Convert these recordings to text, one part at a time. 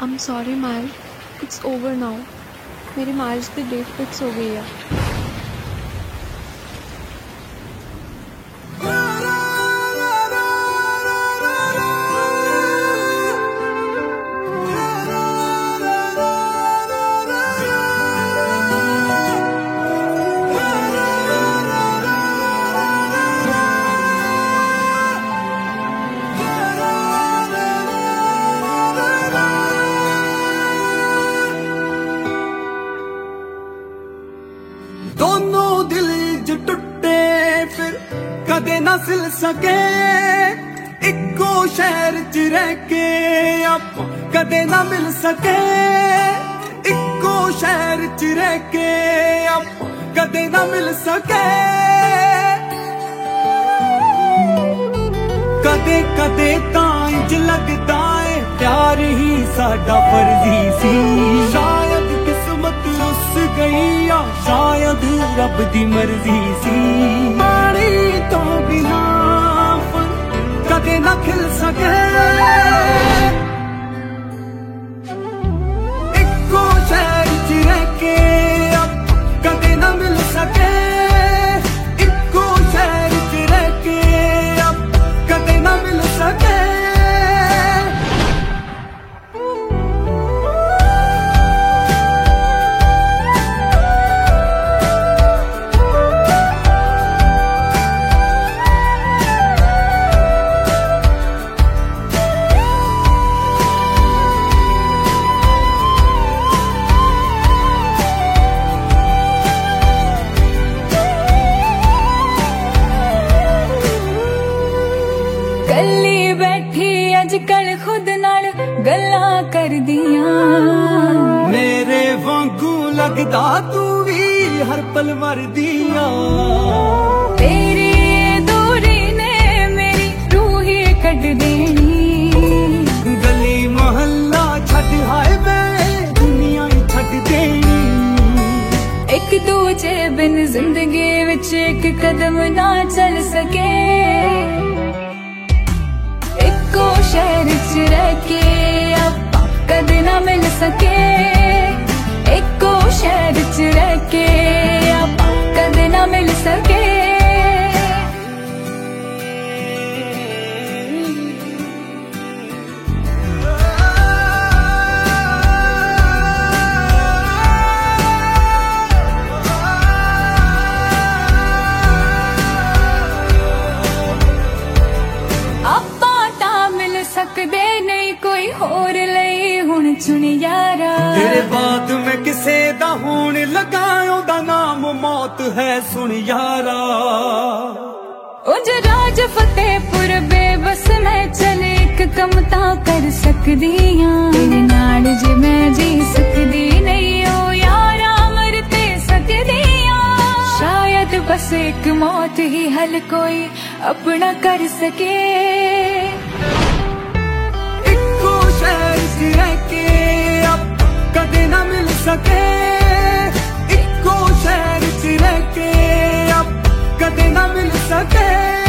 I'm sorry Mal, it's over now. मेरी marriage की date fix हो गई है। दोनों दिल जो टुटे फिर कदे ना सिल सके, इक्को शहर च रह के आप कदे ना मिल सके, इक्को शहर च रह के आप कदे ना मिल सके। कदे कदे तां इंज लगदा है प्यार ही साडा फर्जी सी, शायद किस्मत रुस गई या शायद रब दी मर्जी सी। पानी तो बिना फुल कदे ना खिल सके, इक्को शहर च रह के अब कदे ना मिल सके, इक्को शहर च रह के अब कदे ना मिल सके। कल्ली बैठी अजकल खुद नाल गल्लां करदियां, मेरे वांगू लगदा तू भी हर पल मरदियां। तेरी दूरी ने मेरी रूह ही कट देनी, गली मोहल्ला छड़ हाय वे दुनिया ही छड़ देनी। एक दूजे बिन जिंदगी विच एक कदम ना चल सके, इक्को शहर च रह के आपां कदे ना मिल सके, इक्को शहर च रह के आपां कदे ना मिल सके। सकदे नहीं कोई होर लई हुण चुन यारा, तेरे बाद मैं किसे दा होण लगा ओदा नाम मौत है सुन यारा। उज राज फतेहपुर बेबस मैं चले एक कम तां कर सकदी हां, तेरे नाल जे मैं जी सकदी नहीं ओ यारा मर ते सकदी हां। शायद बस एक मौत ही हल कोई अपना कर सके, शहर च रह के अब कदे ना मिल सके, इक्को शहर च रह के अब कदे ना मिल सके।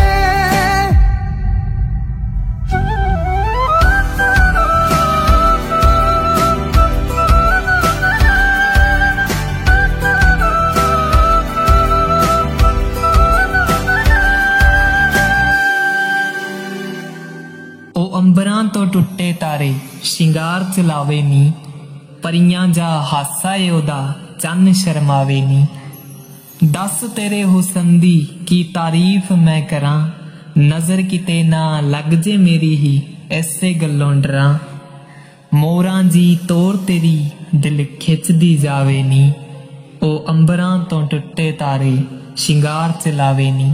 ओ अंबरां तो टुटे तारे शिंगार च लावे नी, परियां जा हासा ए ओदा चन्न शर्मावे नी। दस तेरे हुसन दी की तारीफ मैं करां, नजर किते ना लग जे मेरी ही ऐसे गल्लों डरां। मोरां जी तोर तेरी दिल खिचदी जावे नी, ओ अंबरां तो टुटे तारे शिंगार च लावे नी।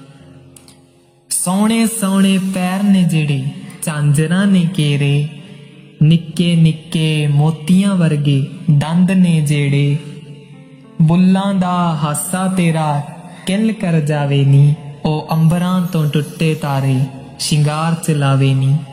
सोने सोने पैर ने जेड़े झांजरां ने केरे, निक्के निक्के मोतियां वर्गे दंद ने जेड़े। बुल्लां दा हासा तेरा किल कर जावे नी, ओ अंबरां तो टुटे तारे शिंगार च लावे नी।